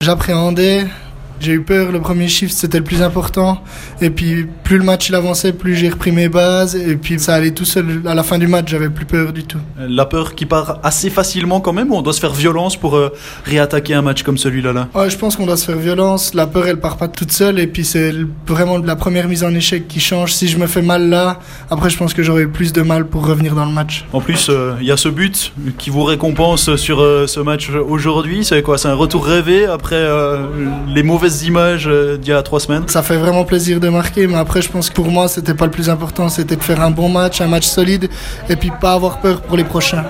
J'appréhendais, j'ai eu peur, le premier shift c'était le plus important. Et puis plus le match il avançait, plus j'ai repris mes bases. Et puis ça allait tout seul, à la fin du match j'avais plus peur du tout. La peur qui part assez facilement quand même, ou on doit se faire violence pour réattaquer un match comme celui-là là? Ouais, je pense qu'on doit se faire violence, la peur elle part pas toute seule. Et puis c'est vraiment la première mise en échec qui change. Si je me fais mal là, après je pense que j'aurai plus de mal pour revenir dans le match. En plus, il y a ce but qui vous récompense sur ce match aujourd'hui. C'est quoi? C'est un retour rêvé après les mauvaises images d'il y a 3 semaines? Ça fait vraiment plaisir de marquer, mais après je pense que pour moi c'était pas le plus important, c'était de faire un bon match, un match solide et puis pas avoir peur pour les prochains.